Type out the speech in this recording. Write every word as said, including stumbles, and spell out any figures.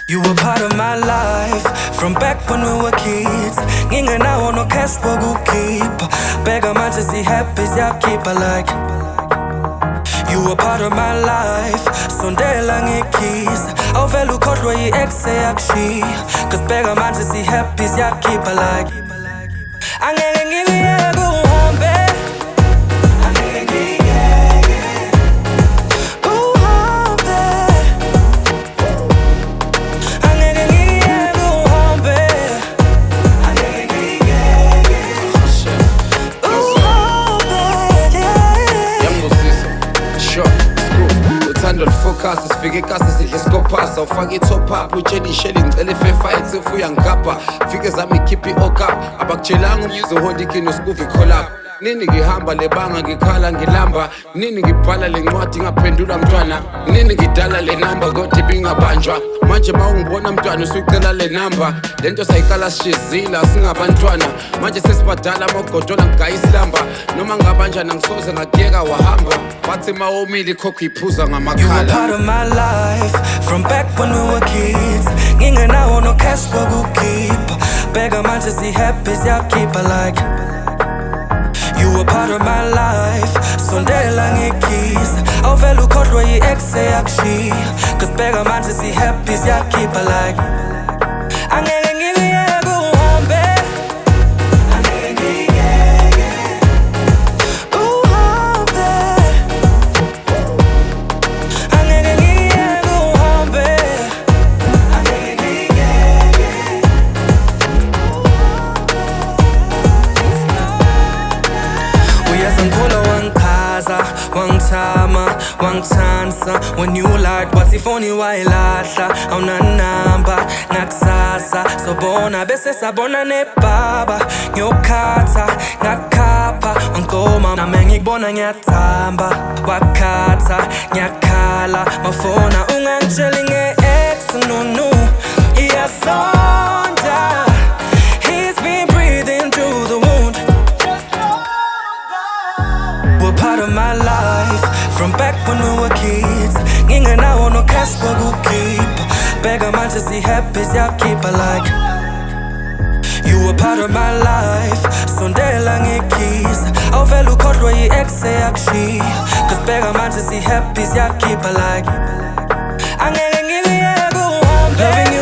You were part of my life from back when we were kids. Ngingenawo no cash wokukhipha bheka manje si-happy siyakhipha like. You were part of my life sondela ngikhisa awuvele ukhohlwe yi-ex eyakushiya cause bheka manje si-happy siyakhipha like. Angeke ngikuyeke uhambe, angeke ngikuyeke uhambe, angeke ngikuyeke uhambe, angeke ngikuyeke uhambe. Yangosisa, sure, school. Uthando lufocus, sifike ikasi sidle sikopasa. Ufake i-top up, utshela isheli ngicela i-fair itsefu uyangikapha. Fike zami ikhiphi i-okap, abakutshelanga umzohondi ikino skuvi collab. Nini ngihamba lebanga ngikhala ngilamba, nini ngibhala le ncwadi ngaphendula mntwana, nini ngidala le namba kodwa ibingabanjwa. Manje mawungibona mntwana usuyicela le namba, lento sayikala sishizila singabantwana. Manje sesibadala amagodola ngigayisilamba, noma ngabanjana ngisoze ngakuyeka wahamba. Bathi mawomile ikhokho iphuza ngamakhala. You were part of my life from back when we were kids. Ngingenawo no cash wokukhipha bheka manje si-happy siyakhipha like. You were part of my life sondela ngikhisa awuvele ukhohlwe yi-ex eyakushiya cause bheka manje si-happy siyakhipha like. Angeke ngikuyeke uhambe, angeke ngikuyeke uhambe, angeke ngikuyeke uhambe, angeke ngikuyeke uyazangkhula wangichaza wangithama wangithansa when you lied wathi ifoni wayilahla awunanamba ngakusasa sobona bese sabona nebaba ngiyokhatha ngakukhapha wangigoma nami ngikubona ngiyathamba wakhatha ngiyakhala mafona ungangitsheli nge-ex nonu iyasonda. He's been breathing through the wound. We're part of my life from back when we were kids. Ngingenawo no cash wokukhipha bheka manje si-happy siyakhipha like. You were part of my life sondela ngikhisa awuvele ukhohlwe yi-ex eyakushiya cause bheka manje si-happy siyakhipha like. Angeke ngikuyeke uhambe.